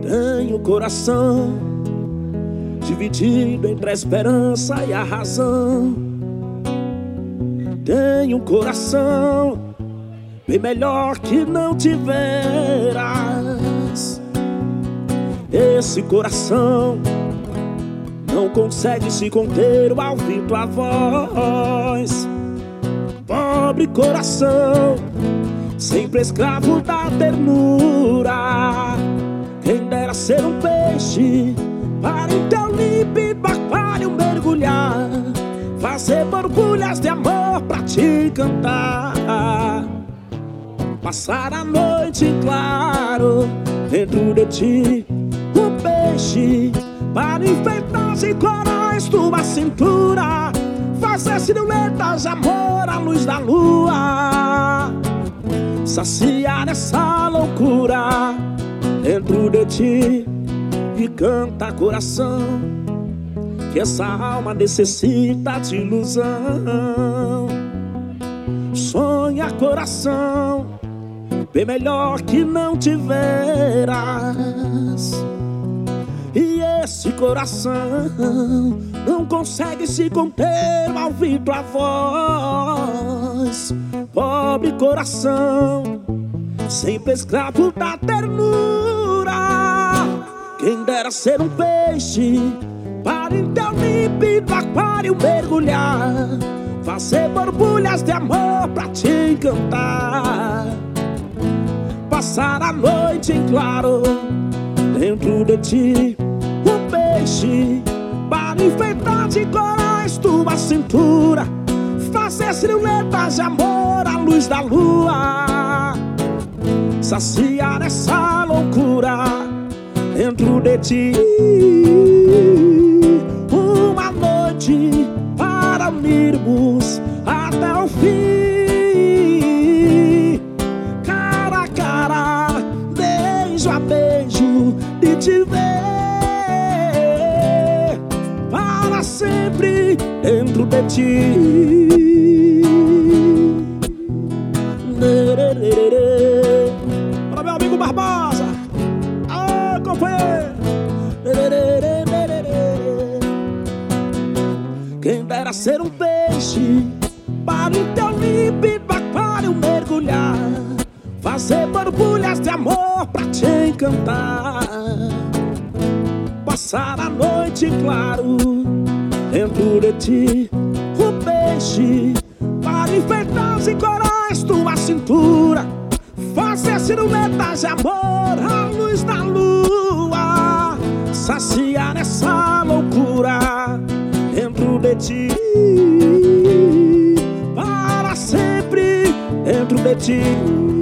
Tenho o coração dividido entre a esperança e a razão. Tenho um coração bem melhor que não tiveras. Esse coração não consegue se conter ao ouvir tua voz. Pobre coração, sempre escravo da ternura. Quem dera ser um peixe para em teu límpido aquário mergulhar, fazer borbulhas de amor pra te cantar, passar a noite em claro dentro de ti. Um peixe para enfeitar de corais tua cintura, fazer silhuetas de amor à luz da lua, saciar essa loucura dentro de ti. E canta, coração, que essa alma necessita de ilusão. Sonha, coração, bem melhor que não tiveras. E esse coração não consegue se conter ao ouvir tua voz. Pobre coração, sempre escravo da ternura. Quem dera ser um peixe para em teu límpido aquário mergulhar, fazer borbulhas de amor pra te encantar, passar a noite em claro dentro de ti. Um peixe para enfeitar de corais tua cintura, fazer silhuetas de amor à luz da lua, saciar essa loucura dentro de ti. Uma noite para unirmos até o fim, cara a cara, beijo a beijo, de te ver para sempre dentro de ti. Para meu amigo Barbosa, companheiro. Quem dera ser um peixe para em teu límpido aquário mergulhar, fazer borbulhas de amor pra te encantar, passar a noite em claro dentro de ti. Um peixe para enfeitar de corais tua cintura, fazer silhuetas de amor à luz da lua, saciar essa loucura dentro de ti, para sempre dentro de ti.